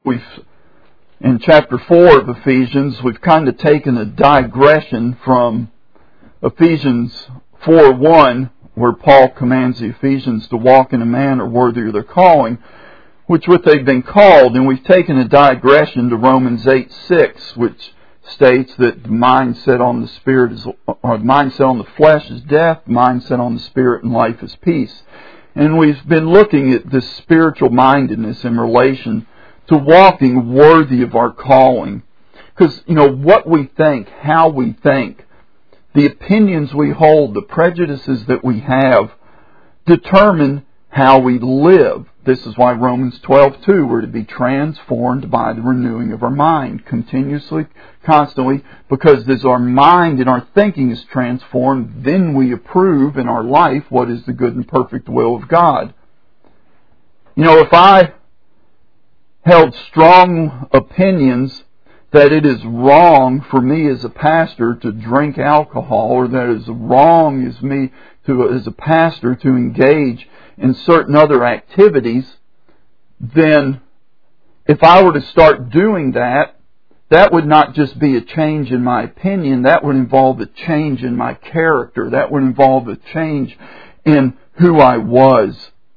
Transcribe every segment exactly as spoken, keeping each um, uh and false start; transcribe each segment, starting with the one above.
we've, in chapter four of Ephesians, we've kind of taken a digression from Ephesians four one, where Paul commands the Ephesians to walk in a manner worthy of their calling, which what they've been called, and we've taken a digression to Romans eight six, which states that the mindset on the spirit is, or the mindset on the flesh is death, mindset on the spirit and life is peace. And we've been looking at this spiritual mindedness in relation to walking worthy of our calling. Because, you know, what we think, how we think, the opinions we hold, the prejudices that we have, determine how we live. This is why Romans twelve two, we're to be transformed by the renewing of our mind, continuously, constantly, because as our mind and our thinking is transformed, then we approve in our life what is the good and perfect will of God. You know, if I held strong opinions that it is wrong for me as a pastor to drink alcohol, or that it is wrong as me to as a pastor to engage in certain other activities, then if I were to start doing that, that would not just be a change in my opinion, that would involve a change in my character, that would involve a change in who I was.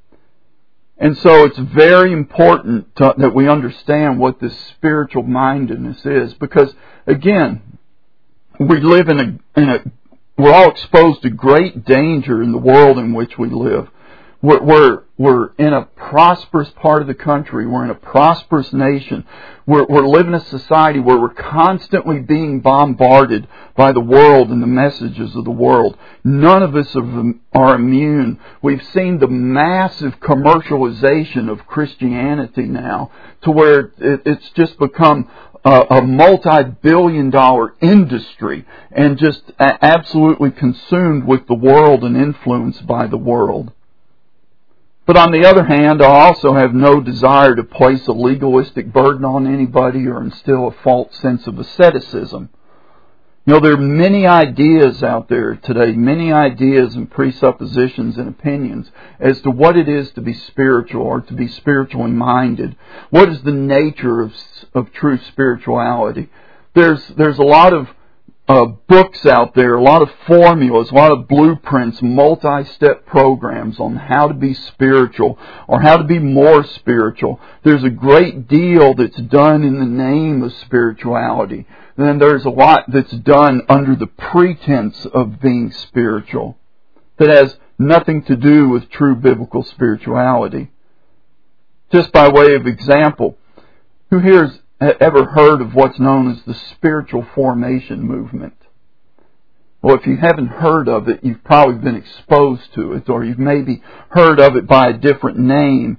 And so it's very important to, that we understand what this spiritual mindedness is, because again, we live in a, in a we're all exposed to great danger in the world in which we live. We're, we're, we're in a prosperous part of the country. We're in a prosperous nation. We're, we're living in a society where we're constantly being bombarded by the world and the messages of the world. None of us are immune. We've seen the massive commercialization of Christianity now to where it, it's just become a, a multi-billion dollar industry and just absolutely consumed with the world and influenced by the world. But on the other hand, I also have no desire to place a legalistic burden on anybody or instill a false sense of asceticism. You know, there are many ideas out there today, many ideas and presuppositions and opinions as to what it is to be spiritual or to be spiritually minded. What is the nature of, of true spirituality? There's, there's a lot of Uh, books out there, a lot of formulas, a lot of blueprints, multi-step programs on how to be spiritual or how to be more spiritual. There's a great deal that's done in the name of spirituality. And then there's a lot that's done under the pretense of being spiritual that has nothing to do with true biblical spirituality. Just by way of example, who here has ever heard of what's known as the spiritual formation movement? Well, if you haven't heard of it, you've probably been exposed to it, or you've maybe heard of it by a different name,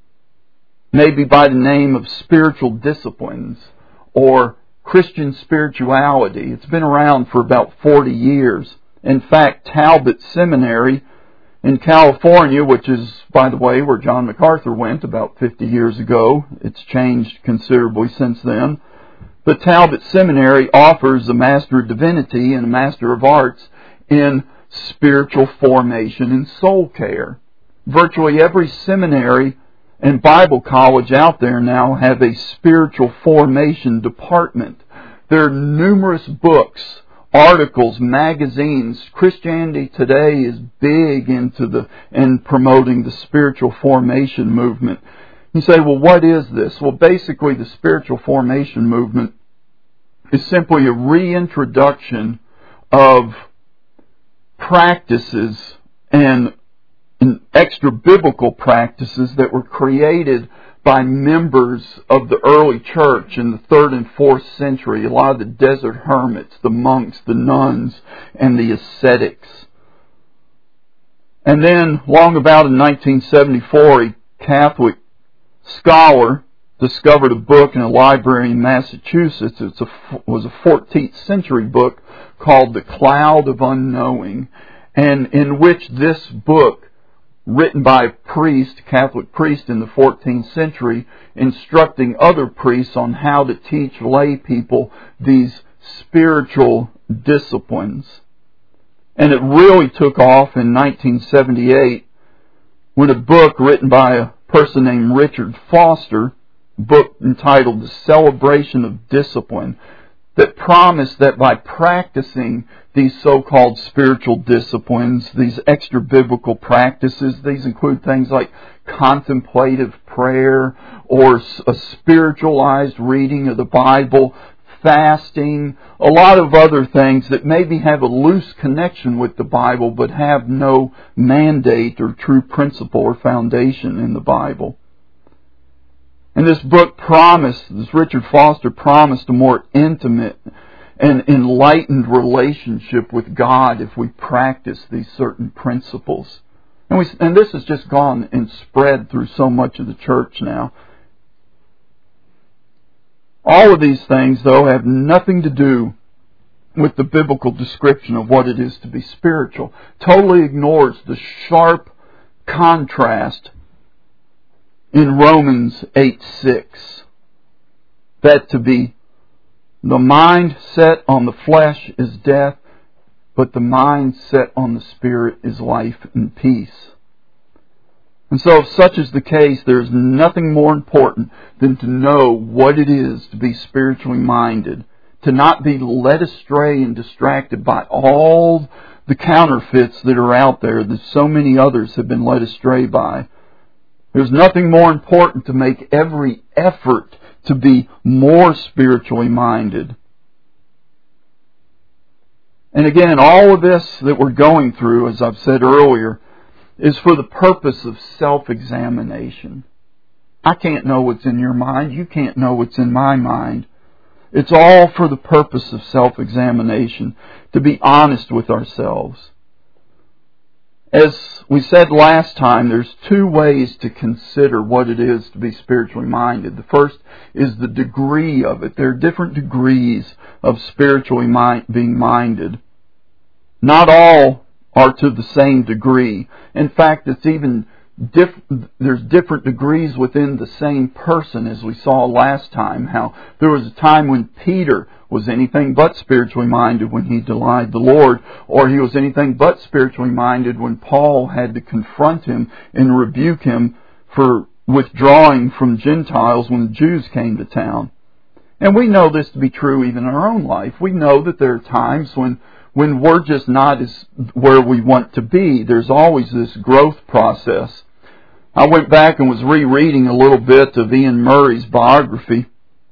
maybe by the name of spiritual disciplines or Christian spirituality. It's been around for about forty years. In fact, Talbot Seminary in California, which is, by the way, where John MacArthur went about fifty years ago. It's changed considerably since then. But Talbot Seminary offers a Master of Divinity and a Master of Arts in spiritual formation and soul care. Virtually every seminary and Bible college out there now have a spiritual formation department. There are numerous books, articles, magazines. Christianity Today is big into the in promoting the spiritual formation movement. You say, well, what is this? Well, basically the spiritual formation movement is simply a reintroduction of practices and, and extra biblical practices that were created by members of the early church in the third and fourth century. A lot of the desert hermits, the monks, the nuns, and the ascetics. And then, long about in nineteen seventy-four, a Catholic scholar discovered a book in a library in Massachusetts. It was a fourteenth century book called The Cloud of Unknowing, and in which this book, written by a priest, Catholic priest in the fourteenth century, instructing other priests on how to teach lay people these spiritual disciplines. And it really took off in nineteen seventy-eight when a book written by a person named Richard Foster book entitled The Celebration of Discipline that promised that by practicing these so-called spiritual disciplines, these extra-biblical practices, these include things like contemplative prayer or a spiritualized reading of the Bible, fasting, a lot of other things that maybe have a loose connection with the Bible but have no mandate or true principle or foundation in the Bible. And this book promised, this Richard Foster promised a more intimate and enlightened relationship with God if we practice these certain principles. And, we, and this has just gone and spread through so much of the church now. All of these things, though, have nothing to do with the biblical description of what it is to be spiritual. Totally ignores the sharp contrast in Romans eight six. That to be the mind set on the flesh is death, but the mind set on the Spirit is life and peace. And so if such is the case, there is nothing more important than to know what it is to be spiritually minded, to not be led astray and distracted by all the counterfeits that are out there that so many others have been led astray by. There's nothing more important to make every effort to be more spiritually minded. And again, all of this that we're going through, as I've said earlier, is for the purpose of self-examination. I can't know what's in your mind. You can't know what's in my mind. It's all for the purpose of self-examination, to be honest with ourselves. As we said last time, there's two ways to consider what it is to be spiritually minded. The first is the degree of it. There are different degrees of spiritually mind, being minded. Not all are to the same degree. In fact, it's even diff- there's different degrees within the same person, as we saw last time, how there was a time when Peter was anything but spiritually minded when he denied the Lord, or he was anything but spiritually minded when Paul had to confront him and rebuke him for withdrawing from Gentiles when the Jews came to town. And we know this to be true even in our own life. We know that there are times when when we're just not as where we want to be. There's always this growth process. I went back and was rereading a little bit of Ian Murray's biography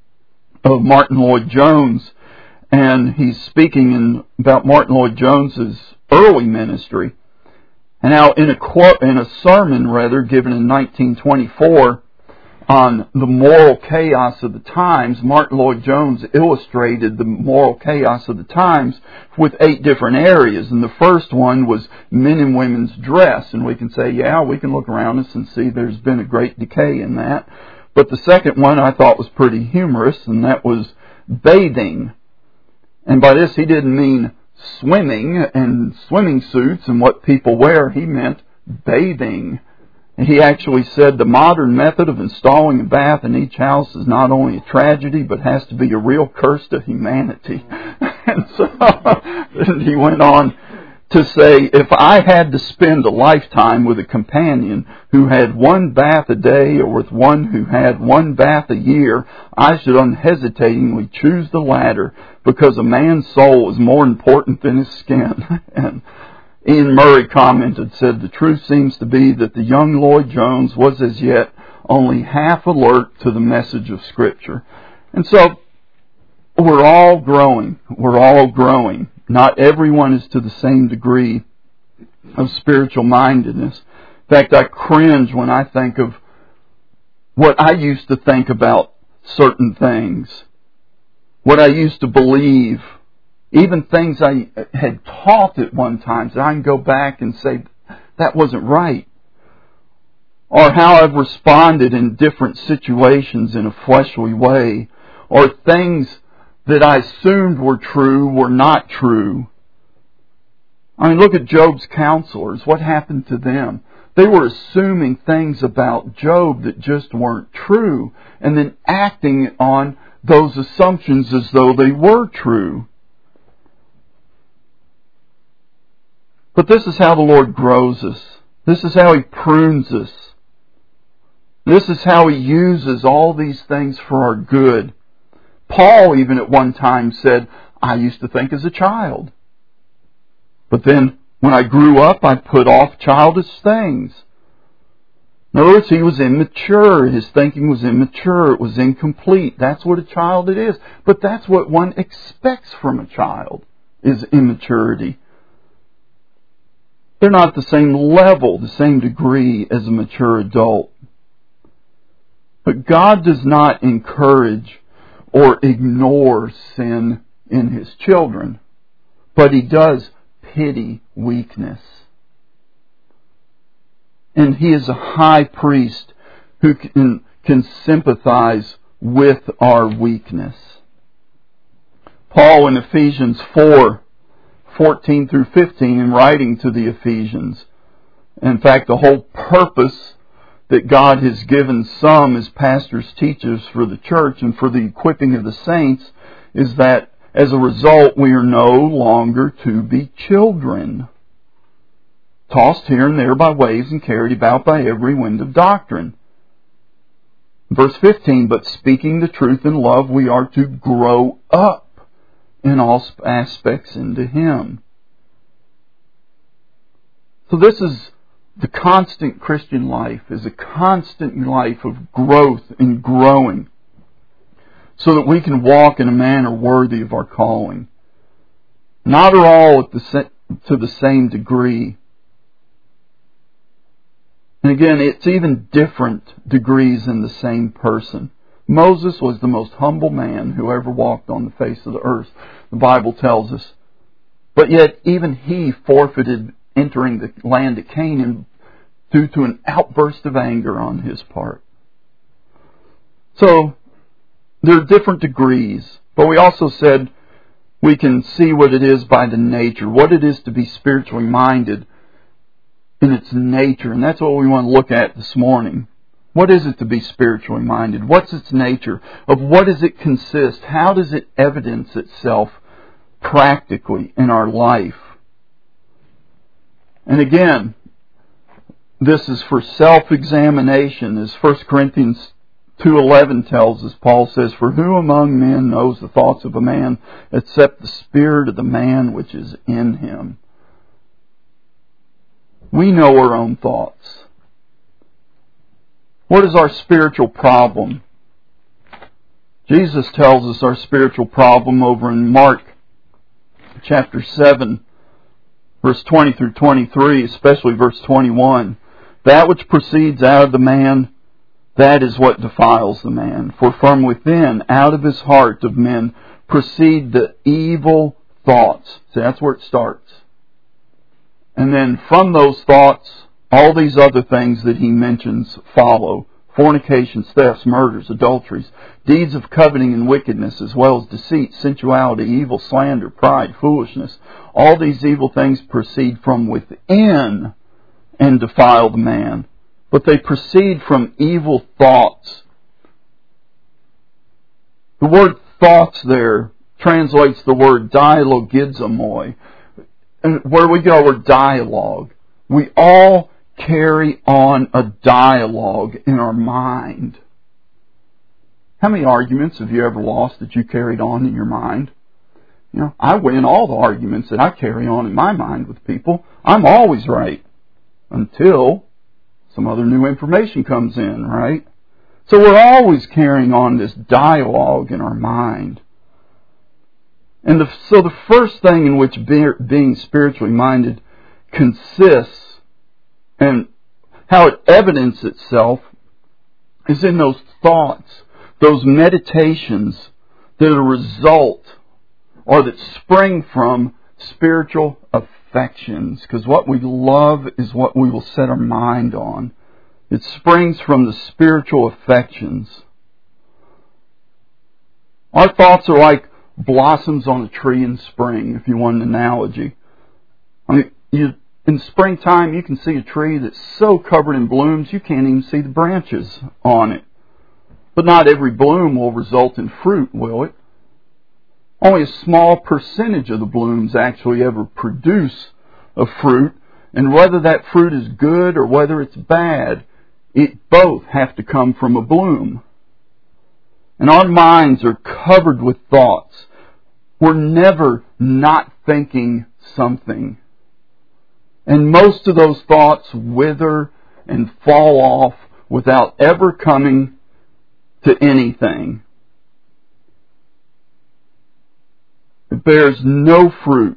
of Martin Lloyd-Jones, and he's speaking in, about Martin Lloyd-Jones's early ministry. And now in a quote, in a sermon rather given in nineteen twenty-four on the moral chaos of the times, Martin Lloyd-Jones illustrated the moral chaos of the times with eight different areas. And the first one was men and women's dress. And we can say, yeah, we can look around us and see there's been a great decay in that. But the second one I thought was pretty humorous, and that was bathing. And by this he didn't mean swimming and swimming suits and what people wear. He meant bathing. He actually said the modern method of installing a bath in each house is not only a tragedy, but has to be a real curse to humanity. And so and he went on to say, if I had to spend a lifetime with a companion who had one bath a day or with one who had one bath a year, I should unhesitatingly choose the latter, because a man's soul is more important than his skin. And Ian Murray commented, said, the truth seems to be that the young Lloyd-Jones was as yet only half alert to the message of Scripture. And so, we're all growing. We're all growing. Not everyone is to the same degree of spiritual mindedness. In fact, I cringe when I think of what I used to think about certain things, what I used to believe, even things I had taught at one time, that I can go back and say, that wasn't right. Or how I've responded in different situations in a fleshly way. Or things that I assumed were true were not true. I mean, look at Job's counselors. What happened to them? They were assuming things about Job that just weren't true, and then acting on those assumptions as though they were true. But this is how the Lord grows us. This is how He prunes us. This is how He uses all these things for our good. Paul even at one time said, I used to think as a child. But then when I grew up, I put off childish things. In other words, he was immature. His thinking was immature. It was incomplete. That's what a child it is. But that's what one expects from a child, is immaturity. They're not the same level, the same degree as a mature adult. But God does not encourage or ignore sin in His children, but He does pity weakness. And He is a high priest who can, can sympathize with our weakness. Paul in Ephesians four, fourteen through fifteen, in writing to the Ephesians, in fact, the whole purpose that God has given some as pastors, teachers for the church and for the equipping of the saints is that as a result we are no longer to be children, tossed here and there by waves and carried about by every wind of doctrine. Verse fifteen, but speaking the truth in love, we are to grow up in all aspects into Him. So this is the constant Christian life, is a constant life of growth and growing, so that we can walk in a manner worthy of our calling. Not at all at the, to the same degree. And again, it's even different degrees in the same person. Moses was the most humble man who ever walked on the face of the earth, the Bible tells us. But yet, even he forfeited entering the land of Canaan due to an outburst of anger on his part. So, there are different degrees, but we also said we can see what it is by the nature, what it is to be spiritually minded in its nature, and that's what we want to look at this morning. What is it to be spiritually minded? What's its nature? Of what does it consist? How does it evidence itself practically in our life? And again, this is for self-examination, as First Corinthians two eleven tells us. Paul says, for who among men knows the thoughts of a man except the spirit of the man which is in him? We know our own thoughts. What is our spiritual problem? Jesus tells us our spiritual problem over in Mark chapter seven, verse twenty through twenty-three, especially verse twenty-one. That which proceeds out of the man, that is what defiles the man. For from within, out of his heart of men, proceed the evil thoughts. See, that's where it starts. And then from those thoughts, all these other things that he mentions follow. Fornications, thefts, murders, adulteries, deeds of coveting and wickedness, as well as deceit, sensuality, evil, slander, pride, foolishness. All these evil things proceed from within and defile the man. But they proceed from evil thoughts. The word thoughts there translates the word dialogizomoi, and where we get our word dialogue. We all carry on a dialogue in our mind. How many arguments have you ever lost that you carried on in your mind? You know, I win all the arguments that I carry on in my mind with people. I'm always right. Until some other new information comes in, right? So we're always carrying on this dialogue in our mind. And the, so the first thing in which be, being spiritually minded consists, and how it evidences itself, is in those thoughts, those meditations that are a result or that spring from spiritual affections. Because what we love is what we will set our mind on. It springs from the spiritual affections. Our thoughts are like blossoms on a tree in spring, if you want an analogy. I mean, you, in springtime, you can see a tree that's so covered in blooms you can't even see the branches on it. But not every bloom will result in fruit, will it? Only a small percentage of the blooms actually ever produce a fruit, and whether that fruit is good or whether it's bad it both have to come from a bloom. And our minds are covered with thoughts. We're never not thinking something. And most of those thoughts wither and fall off without ever coming to anything. It bears no fruit.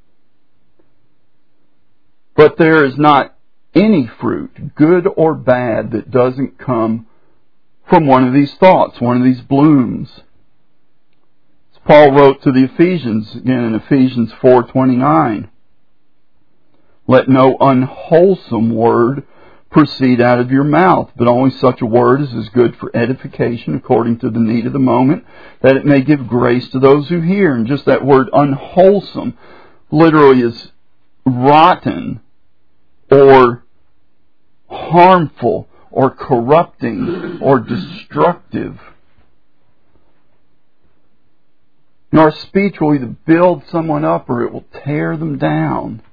But there is not any fruit, good or bad, that doesn't come from one of these thoughts, one of these blooms. As Paul wrote to the Ephesians, again in Ephesians four twenty-nine, let no unwholesome word proceed out of your mouth, but only such a word as is good for edification according to the need of the moment, that it may give grace to those who hear. And just that word unwholesome literally is rotten or harmful or corrupting or destructive. And our speech will either build someone up or it will tear them down.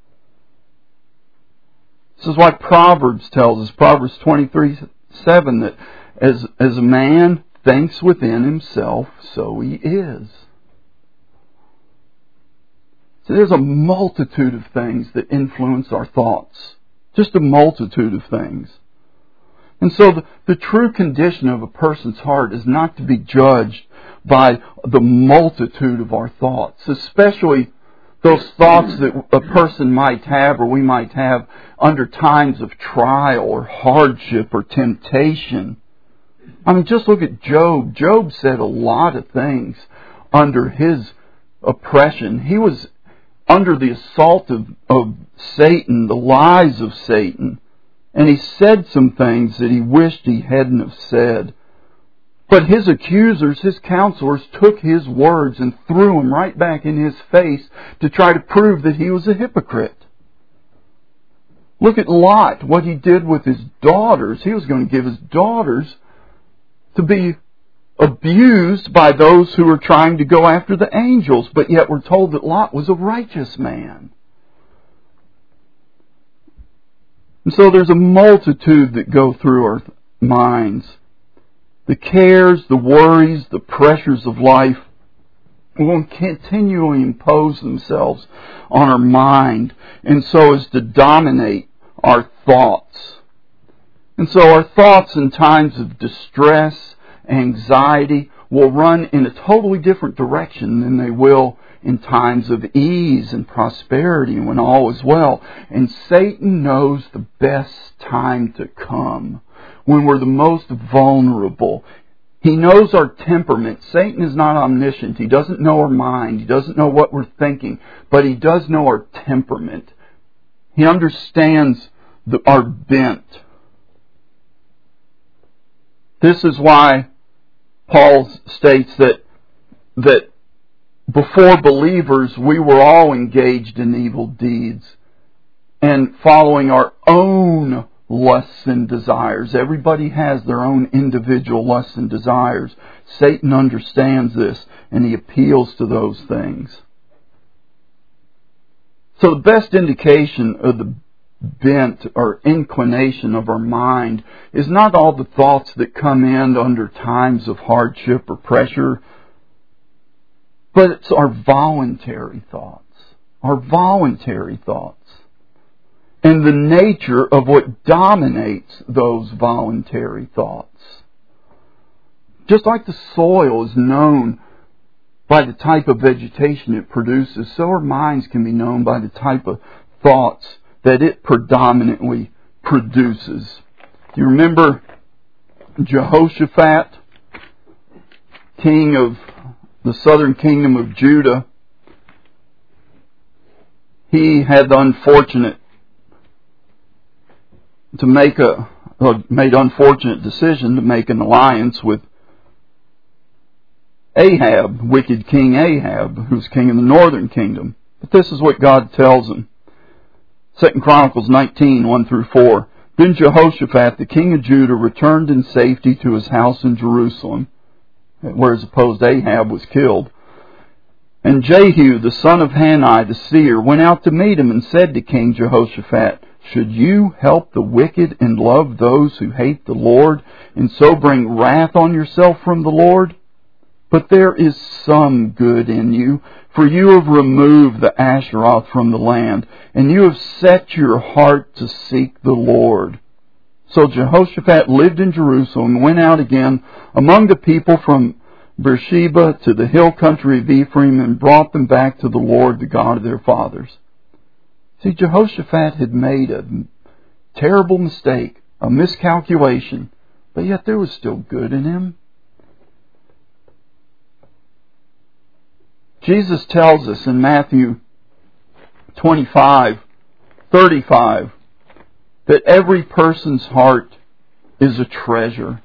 This is why Proverbs tells us, Proverbs twenty-three seven, that as, as a man thinks within himself, so he is. So there's a multitude of things that influence our thoughts. Just a multitude of things. And so the, the true condition of a person's heart is not to be judged by the multitude of our thoughts, especially those thoughts that a person might have or we might have under times of trial or hardship or temptation. I mean, just look at Job. Job said a lot of things under his oppression. He was under the assault of, of Satan, the lies of Satan. And he said some things that he wished he hadn't have said. But his accusers, his counselors, took his words and threw them right back in his face to try to prove that he was a hypocrite. Look at Lot, what he did with his daughters. He was going to give his daughters to be abused by those who were trying to go after the angels. But yet we're told that Lot was a righteous man. And so there's a multitude that go through our minds. The cares, the worries, the pressures of life will continually impose themselves on our mind, and so as to dominate our thoughts. And so our thoughts in times of distress, anxiety, will run in a totally different direction than they will in times of ease and prosperity when all is well. And Satan knows the best time to come, when we're the most vulnerable. He knows our temperament. Satan is not omniscient. He doesn't know our mind. He doesn't know what we're thinking. But he does know our temperament. He understands the, our bent. This is why Paul states that that before believers, we were all engaged in evil deeds and following our own lusts and desires. Everybody has their own individual lusts and desires. Satan understands this, and he appeals to those things. So the best indication of the bent or inclination of our mind is not all the thoughts that come in under times of hardship or pressure, but it's our voluntary thoughts. Our voluntary thoughts. And the nature of what dominates those voluntary thoughts. Just like the soil is known by the type of vegetation it produces, so our minds can be known by the type of thoughts that it predominantly produces. Do you remember Jehoshaphat, king of the southern kingdom of Judah? He had the unfortunate to make a uh, made unfortunate decision to make an alliance with Ahab, wicked King Ahab, who's king of the northern kingdom. But this is what God tells him. Second Chronicles nineteen, one through four. Then Jehoshaphat, the king of Judah, returned in safety to his house in Jerusalem, where supposed Ahab was killed. And Jehu, the son of Hanani, the seer, went out to meet him and said to King Jehoshaphat, should you help the wicked and love those who hate the Lord, and so bring wrath on yourself from the Lord? But there is some good in you, for you have removed the Asheroth from the land, and you have set your heart to seek the Lord. So Jehoshaphat lived in Jerusalem and went out again among the people from Beersheba to the hill country of Ephraim and brought them back to the Lord, the God of their fathers. See, Jehoshaphat had made a terrible mistake, a miscalculation, but yet there was still good in him. Jesus tells us in Matthew twenty-five, thirty-five, that every person's heart is a treasure.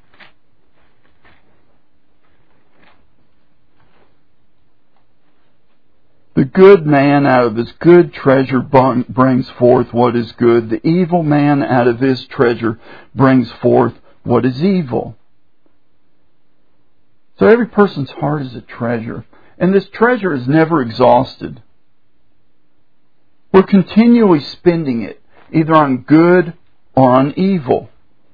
The good man out of his good treasure brings forth what is good. The evil man out of his treasure brings forth what is evil. So every person's heart is a treasure. And this treasure is never exhausted. We're continually spending it, either on good or on evil.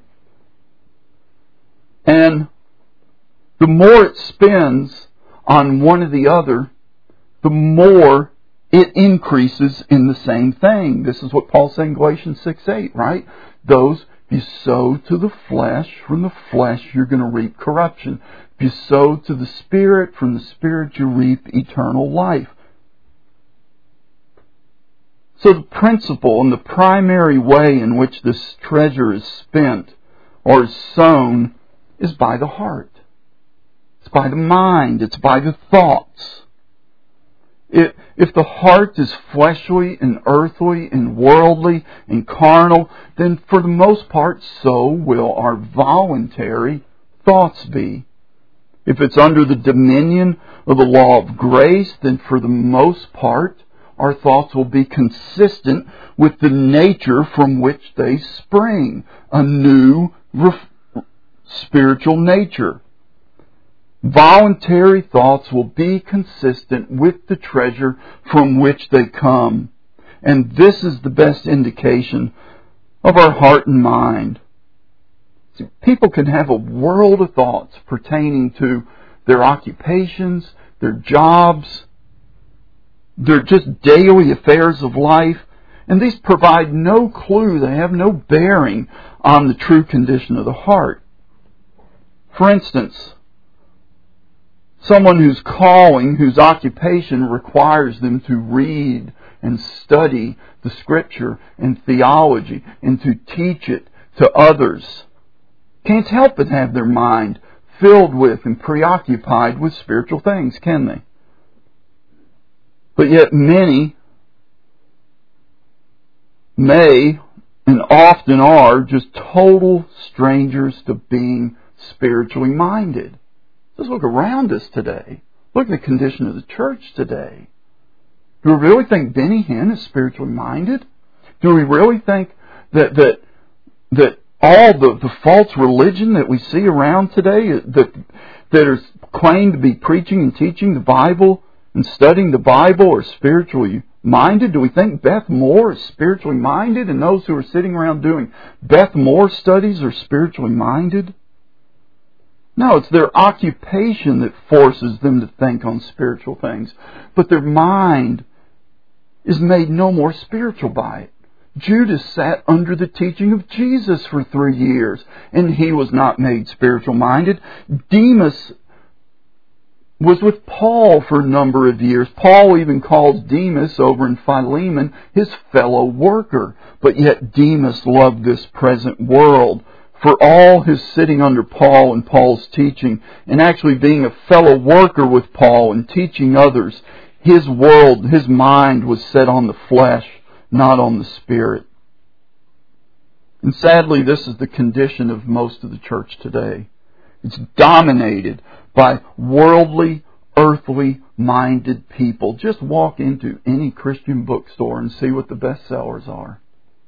And the more it spends on one or the other, the more it increases in the same thing. This is what Paul said in Galatians six eight, right? Those you sow to the flesh, from the flesh you're going to reap corruption. If you sow to the Spirit, from the Spirit you reap eternal life. So the principle and the primary way in which this treasure is spent or is sown is by the heart. It's by the mind. It's by the thoughts. If, if the heart is fleshly and earthly and worldly and carnal, then for the most part so will our voluntary thoughts be. If it's under the dominion of the law of grace, then for the most part our thoughts will be consistent with the nature from which they spring, a new ref- spiritual nature. Voluntary thoughts will be consistent with the treasure from which they come. And this is the best indication of our heart and mind. See, people can have a world of thoughts pertaining to their occupations, their jobs, their just daily affairs of life, and these provide no clue, they have no bearing on the true condition of the heart. For instance, someone whose calling, whose occupation requires them to read and study the Scripture and theology and to teach it to others can't help but have their mind filled with and preoccupied with spiritual things, can they? But yet many may and often are just total strangers to being spiritually minded. Let's look around us today. Look at the condition of the church today. Do we really think Benny Hinn is spiritually minded? Do we really think that that that all the, the false religion that we see around today that that are claimed to be preaching and teaching the Bible and studying the Bible are spiritually minded? Do we think Beth Moore is spiritually minded, and those who are sitting around doing Beth Moore studies are spiritually minded? No, it's their occupation that forces them to think on spiritual things. But their mind is made no more spiritual by it. Judas sat under the teaching of Jesus for three years, and he was not made spiritual minded. Demas was with Paul for a number of years. Paul even calls Demas over in Philemon his fellow worker. But yet Demas loved this present world. For all his sitting under Paul and Paul's teaching, and actually being a fellow worker with Paul and teaching others, his world, his mind was set on the flesh, not on the Spirit. And sadly, this is the condition of most of the church today. It's dominated by worldly, earthly minded people. Just walk into any Christian bookstore and see what the bestsellers are.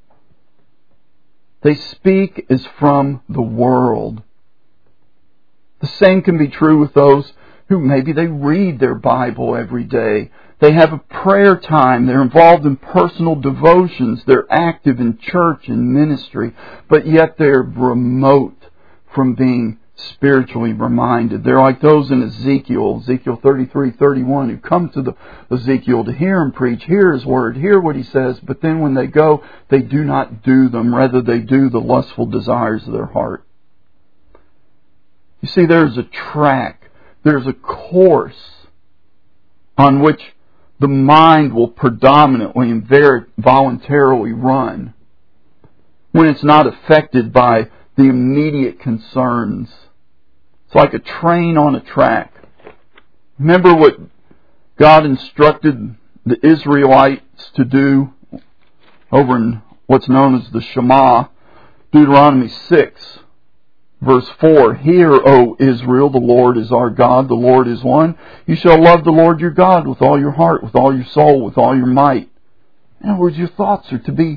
They speak as from the world. The same can be true with those who maybe they read their Bible every day. They have a prayer time. They're involved in personal devotions. They're active in church and ministry. But yet they're remote from being spiritually reminded. They're like those in Ezekiel, Ezekiel thirty-three, thirty-one, who come to the Ezekiel to hear him preach, hear his word, hear what he says, but then when they go, they do not do them. Rather, they do the lustful desires of their heart. You see, there's a track, there's a course on which the mind will predominantly and very voluntarily run when it's not affected by the immediate concerns. It's like a train on a track. Remember what God instructed the Israelites to do over in what's known as the Shema, Deuteronomy six, verse four. Hear, O Israel, the Lord is our God, the Lord is one. You shall love the Lord your God with all your heart, with all your soul, with all your might. In other words, your thoughts are to be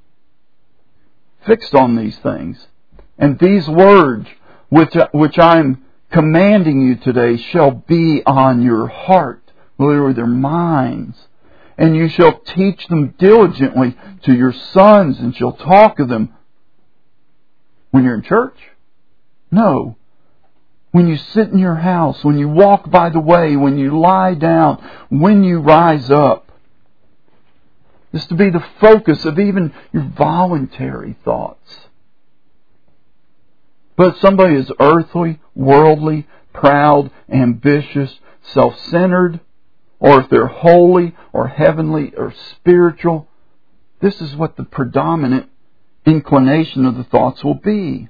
fixed on these things. And these words, which, which I'm commanding you today, shall be on your heart, literally their minds. And you shall teach them diligently to your sons, and shall talk of them when you're in church. No. When you sit in your house, when you walk by the way, when you lie down, when you rise up. This is to be the focus of even your voluntary thoughts. But if somebody is earthly, worldly, proud, ambitious, self-centered, or if they're holy or heavenly or spiritual, this is what the predominant inclination of the thoughts will be.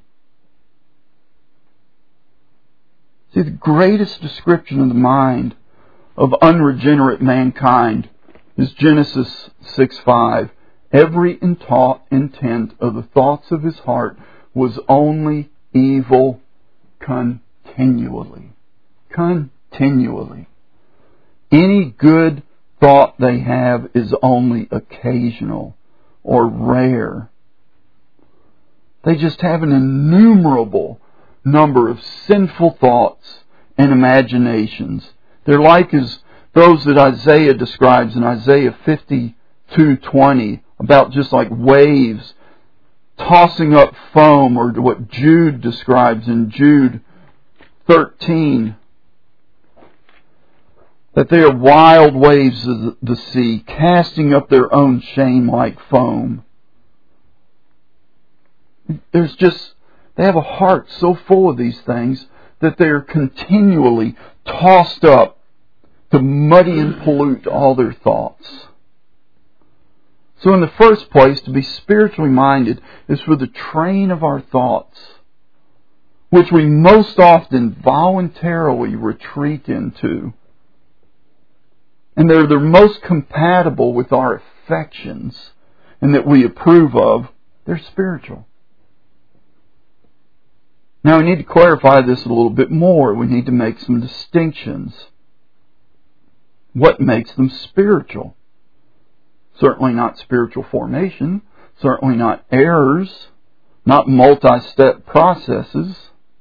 See, the greatest description of the mind of unregenerate mankind is Genesis six five. Every intent of the thoughts of his heart was only evil continually. Continually. Any good thought they have is only occasional or rare. They just have an innumerable number of sinful thoughts and imaginations. They're like as those that Isaiah describes in Isaiah fifty-two twenty, about just like waves tossing up foam, or what Jude describes in Jude thirteen, that they are wild waves of the sea, casting up their own shame like foam. There's just, they have a heart so full of these things that they are continually tossed up to muddy and pollute all their thoughts. So in the first place, to be spiritually minded is for the train of our thoughts, which we most often voluntarily retreat into. And they're the most compatible with our affections and that we approve of. They're spiritual. Now we need to clarify this a little bit more. We need to make some distinctions. What makes them spiritual? Certainly not spiritual formation. Certainly not errors. Not multi-step processes.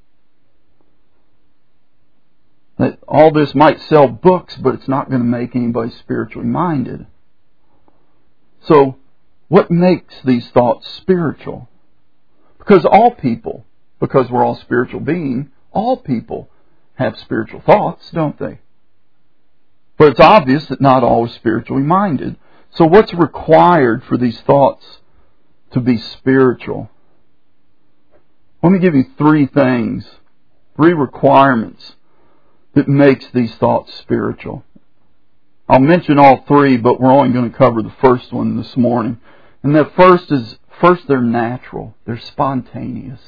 That all this might sell books, but it's not going to make anybody spiritually minded. So, what makes these thoughts spiritual? Because all people, because we're all spiritual beings, all people have spiritual thoughts, don't they? But it's obvious that not all are spiritually minded. So what's required for these thoughts to be spiritual? Let me give you three things, three requirements that makes these thoughts spiritual. I'll mention all three, but we're only going to cover the first one this morning. And the first is, first they're natural. They're spontaneous.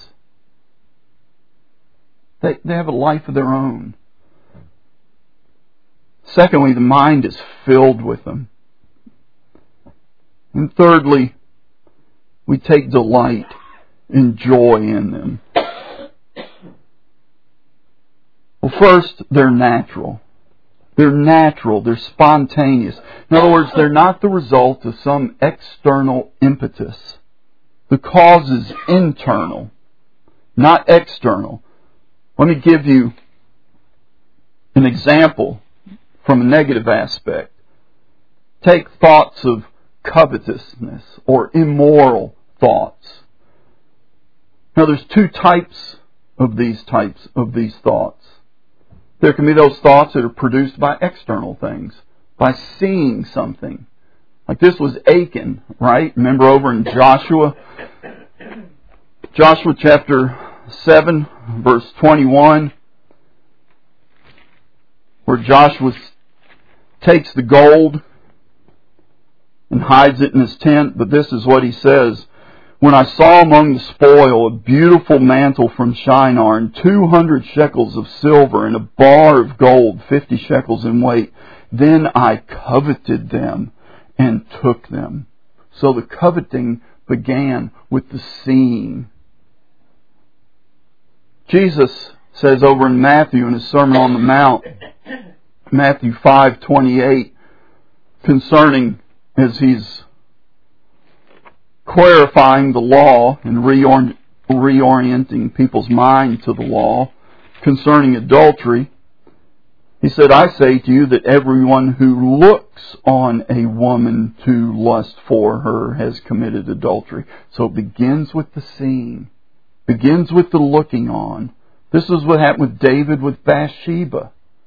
They, they have a life of their own. Secondly, the mind is filled with them. And thirdly, we take delight and joy in them. Well, first, they're natural. They're natural. They're spontaneous. In other words, they're not the result of some external impetus. The cause is internal, not external. Let me give you An example from a negative aspect. Take thoughts of covetousness or immoral thoughts. Now there's two types of these types of these thoughts. There can be those thoughts that are produced by external things, by seeing something. Like this was Achan, right? Remember over in Joshua? Joshua chapter seven, verse twenty-one, where Joshua takes the gold and hides it in his tent. But this is what he says. When I saw among the spoil a beautiful mantle from Shinar, and two hundred shekels of silver, and a bar of gold, fifty shekels in weight, then I coveted them and took them. So the coveting began with the seeing. Jesus says over in Matthew, in his Sermon on the Mount, Matthew five twenty-eight, concerning, as he's clarifying the law and reorient, reorienting people's mind to the law concerning adultery, he said, I say to you that everyone who looks on a woman to lust for her has committed adultery. So it begins with the seeing, begins with the looking on. This is what happened with David with Bathsheba.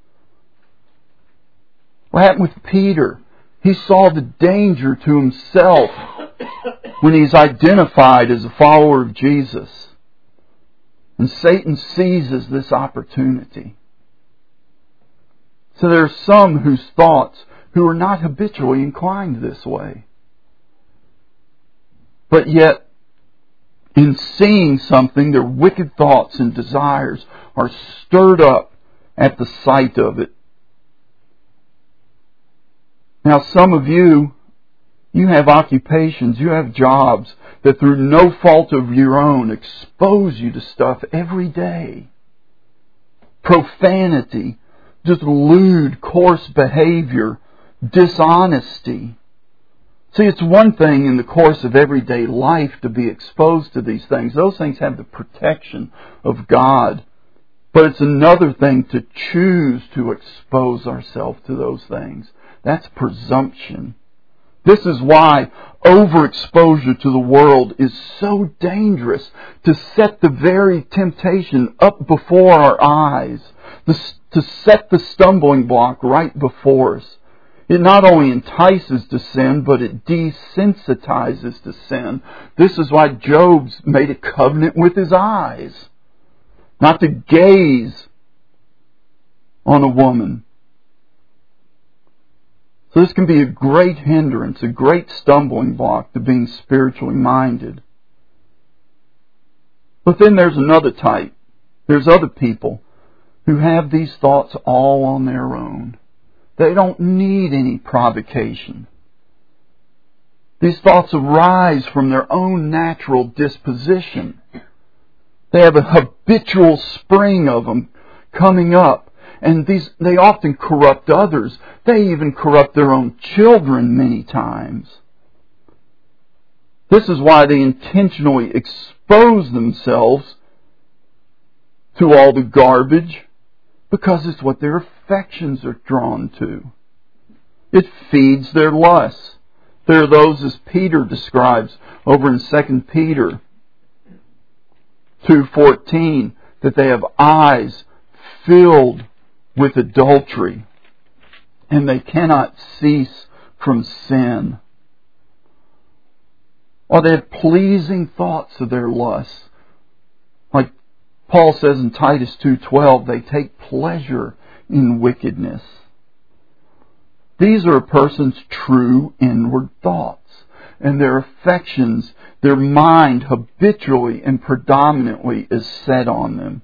What happened with Peter? He saw the danger to himself when he's identified as a follower of Jesus. And Satan seizes this opportunity. So there are some whose thoughts who are not habitually inclined this way. But yet, in seeing something, their wicked thoughts and desires are stirred up at the sight of it. Now, some of you, you have occupations, you have jobs that through no fault of your own expose you to stuff every day. Profanity, just lewd, coarse behavior, dishonesty. See, it's one thing in the course of everyday life to be exposed to these things. Those things have the protection of God. But it's another thing to choose to expose ourselves to those things. That's presumption. This is why overexposure to the world is so dangerous, to set the very temptation up before our eyes, to set the stumbling block right before us. It not only entices to sin, but it desensitizes to sin. This is why Job's made a covenant with his eyes, not to gaze on a woman. So this can be a great hindrance, a great stumbling block to being spiritually minded. But then there's another type. There's other people who have these thoughts all on their own. They don't need any provocation. These thoughts arise from their own natural disposition. They have a habitual spring of them coming up. And these, they often corrupt others. They even corrupt their own children many times. This is why they intentionally expose themselves to all the garbage, because it's what their affections are drawn to. It feeds their lusts. There are those, as Peter describes over in Second Peter two fourteen, that they have eyes filled with adultery, and they cannot cease from sin. Or they have pleasing thoughts of their lusts. Like Paul says in Titus two twelve, they take pleasure in wickedness. These are a person's true inward thoughts, and their affections, their mind habitually and predominantly is set on them.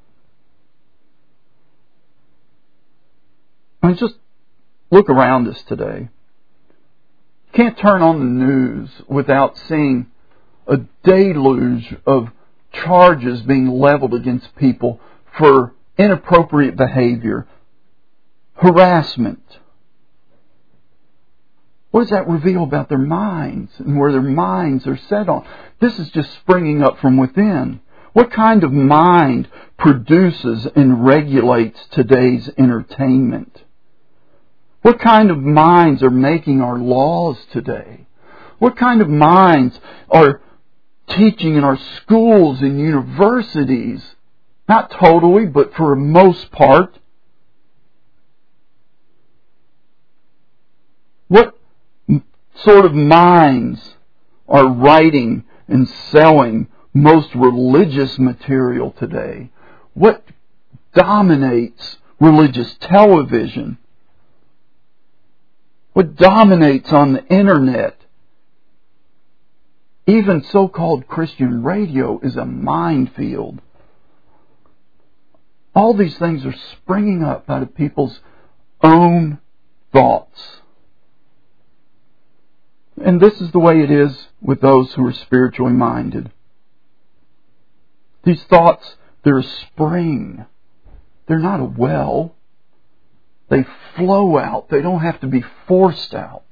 I mean, just look around us today. You can't turn on the news without seeing a deluge of charges being leveled against people for inappropriate behavior, harassment. What does that reveal about their minds and where their minds are set on? This is just springing up from within. What kind of mind produces and regulates today's entertainment? What kind of minds are making our laws today? What kind of minds are teaching in our schools and universities? Not totally, but for the most part. What sort of minds are writing and selling most religious material today? What dominates religious television? What dominates on the internet? Even so-called Christian radio is a minefield. All these things are springing up out of people's own thoughts. And this is the way it is with those who are spiritually minded. These thoughts, they're a spring. They're not a well. They flow out. They don't have to be forced out.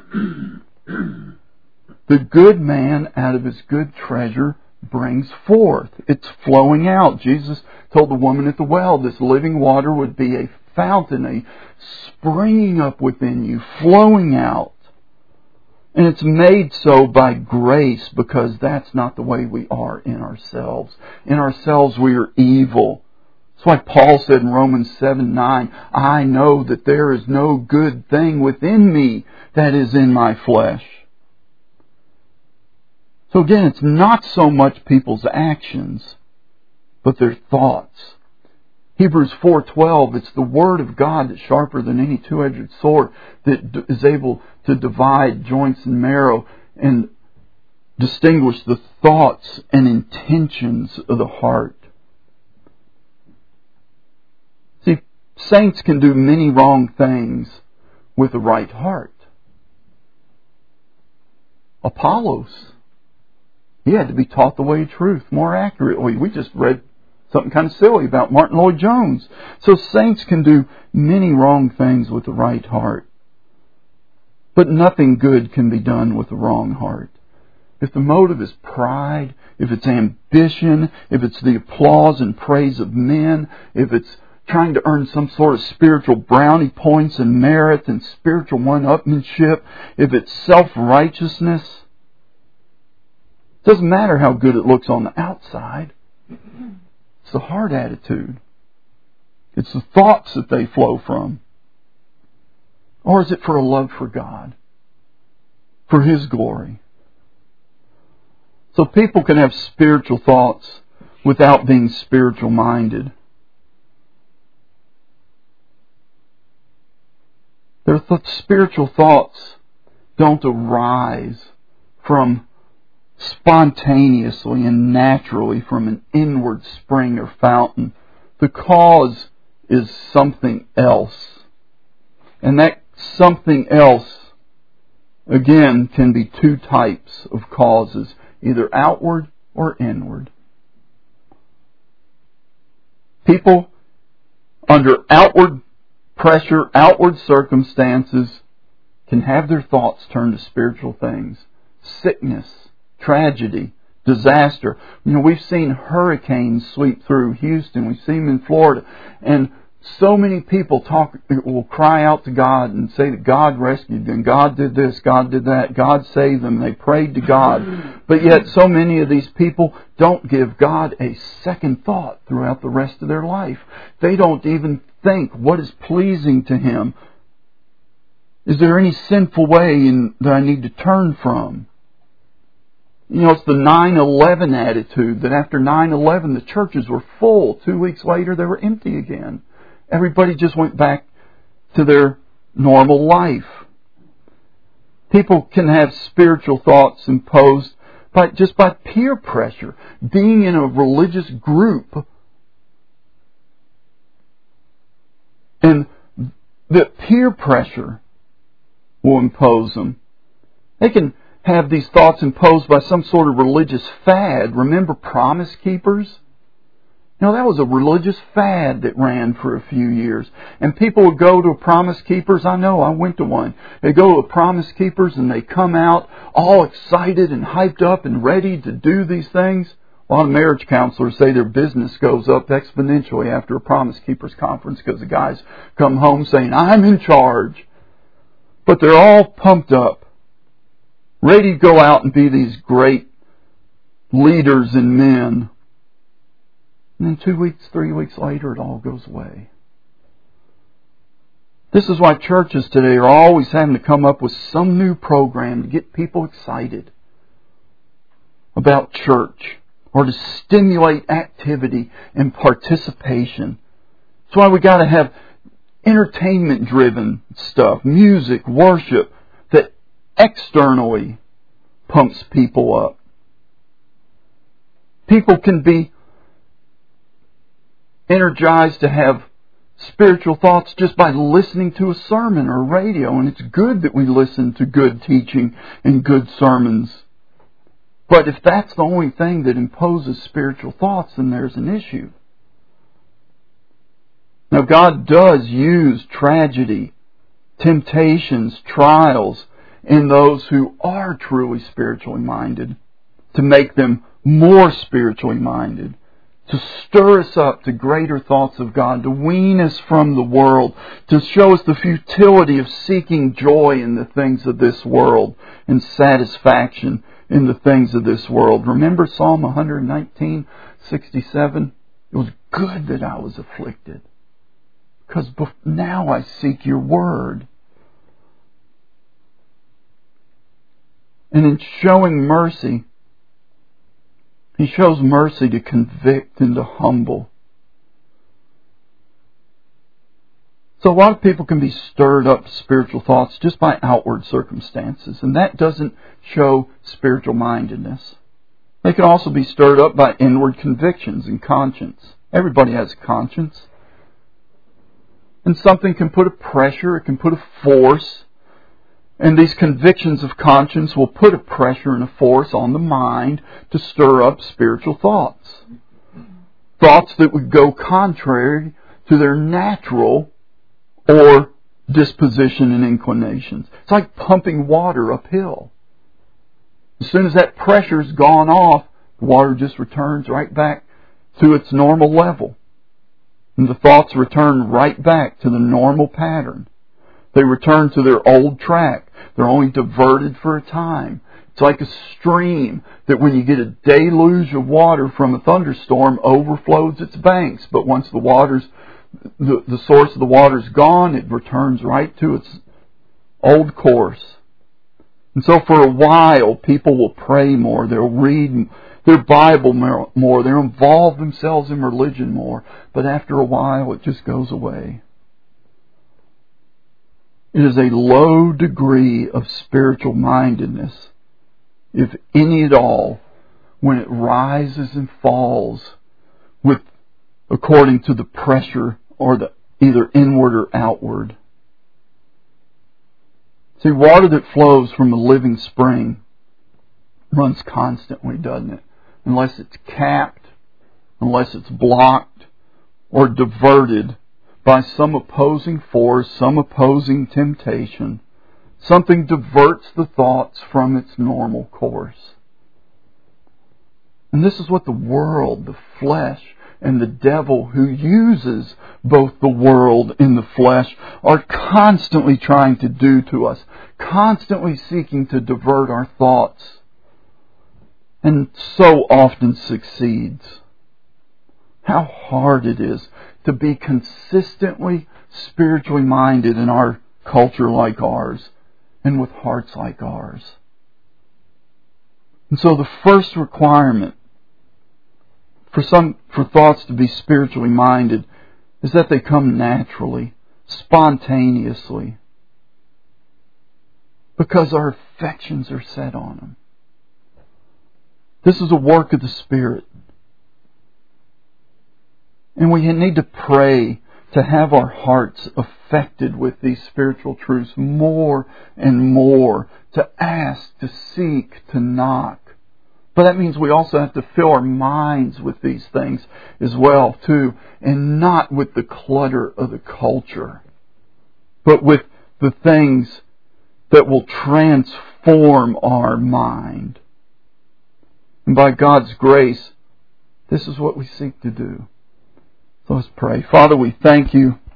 The good man out of his good treasure brings forth. It's flowing out. Jesus told the woman at the well, this living water would be a fountain, a springing up within you, flowing out. And it's made so by grace, because that's not the way we are in ourselves. In ourselves we are evil. That's why Paul said in Romans seven nine, I know that there is no good thing within me that is in my flesh. So again, it's not so much people's actions, but their thoughts. Hebrews four twelve, it's the Word of God that's sharper than any two-edged sword, that is able to divide joints and marrow and distinguish the thoughts and intentions of the heart. See, saints can do many wrong things with the right heart. Apollos, he had to be taught the way of truth more accurately. We just read something kind of silly about Martin Lloyd-Jones. So saints can do many wrong things with the right heart. But nothing good can be done with the wrong heart. If the motive is pride, if it's ambition, if it's the applause and praise of men, if it's trying to earn some sort of spiritual brownie points and merit and spiritual one-upmanship, if it's self-righteousness, it doesn't matter how good it looks on the outside. It's the heart attitude. It's the thoughts that they flow from. Or is it for a love for God? For His glory? So people can have spiritual thoughts without being spiritual minded. Their th- spiritual thoughts don't arise from spontaneously and naturally from an inward spring or fountain. The cause is something else. And that something else, again, can be two types of causes, either outward or inward. People under outward pressure, outward circumstances, can have their thoughts turned to spiritual things. Sickness, tragedy, disaster. You know, we've seen hurricanes sweep through Houston. We've seen them in Florida. And so many people talk, will cry out to God and say that God rescued them. God did this, God did that, God saved them. They prayed to God. But yet so many of these people don't give God a second thought throughout the rest of their life. They don't even think what is pleasing to Him. Is there any sinful way in, that I need to turn from? You know, it's the nine eleven attitude, that after nine eleven the churches were full. Two weeks later they were empty again. Everybody just went back to their normal life. People can have spiritual thoughts imposed by just by peer pressure. Being in a religious group, and the peer pressure will impose them. They can have these thoughts imposed by some sort of religious fad. Remember Promise Keepers? You know, that was a religious fad that ran for a few years. And people would go to a Promise Keepers. I know, I went to one. They go to a Promise Keepers and they come out all excited and hyped up and ready to do these things. A lot of marriage counselors say their business goes up exponentially after a Promise Keepers conference because the guys come home saying, I'm in charge. But they're all pumped up, ready to go out and be these great leaders and men. And then two weeks, three weeks later, it all goes away. This is why churches today are always having to come up with some new program to get people excited about church or to stimulate activity and participation. That's why we got to have entertainment-driven stuff, music, worship, that externally pumps people up. People can be energized to have spiritual thoughts just by listening to a sermon or radio, and it's good that we listen to good teaching and good sermons. But if that's the only thing that imposes spiritual thoughts, then there's an issue. Now, God does use tragedy, temptations, trials in those who are truly spiritually minded to make them more spiritually minded, to stir us up to greater thoughts of God, to wean us from the world, to show us the futility of seeking joy in the things of this world and satisfaction in the things of this world. Remember Psalm one nineteen, sixty-seven? It was good that I was afflicted, because now I seek your word. And in showing mercy, He shows mercy to convict and to humble. So a lot of people can be stirred up spiritual thoughts just by outward circumstances, and that doesn't show spiritual mindedness. They can also be stirred up by inward convictions and conscience. Everybody has a conscience. And something can put a pressure, it can put a force, and these convictions of conscience will put a pressure and a force on the mind to stir up spiritual thoughts. Thoughts that would go contrary to their natural or disposition and inclinations. It's like pumping water uphill. As soon as that pressure's gone off, the water just returns right back to its normal level. And the thoughts return right back to the normal pattern. They return to their old track. They're only diverted for a time. It's like a stream that when you get a deluge of water from a thunderstorm overflows its banks. But once the water's the, the source of the water's gone, it returns right to its old course. And so for a while, people will pray more. They'll read their Bible more. They'll involve themselves in religion more. But after a while, it just goes away. It is a low degree of spiritual mindedness, if any at all, when it rises and falls with according to the pressure or the either inward or outward. See, water that flows from a living spring runs constantly, doesn't it? Unless it's capped, unless it's blocked or diverted by some opposing force, some opposing temptation. Something diverts the thoughts from its normal course. And this is what the world, the flesh, and the devil, who uses both the world and the flesh, are constantly trying to do to us, constantly seeking to divert our thoughts, and so often succeeds. How hard it is to be consistently spiritually minded in our culture like ours and with hearts like ours. And so the first requirement for some for thoughts to be spiritually minded is that they come naturally, spontaneously, because our affections are set on them. This is a work of the Spirit. And we need to pray to have our hearts affected with these spiritual truths more and more, to ask, to seek, to knock. But that means we also have to fill our minds with these things as well, too, and not with the clutter of the culture, but with the things that will transform our mind. And by God's grace, This is what we seek to do. So let's pray. Father, we thank you